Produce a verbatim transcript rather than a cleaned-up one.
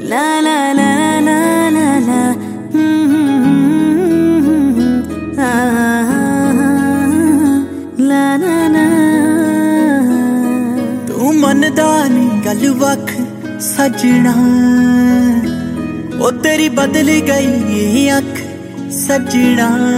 ला ला ला ला ला ला ला ला ला। तू मनदा नहीं गल वख सजना, ओ तेरी बदल गई अख सजना।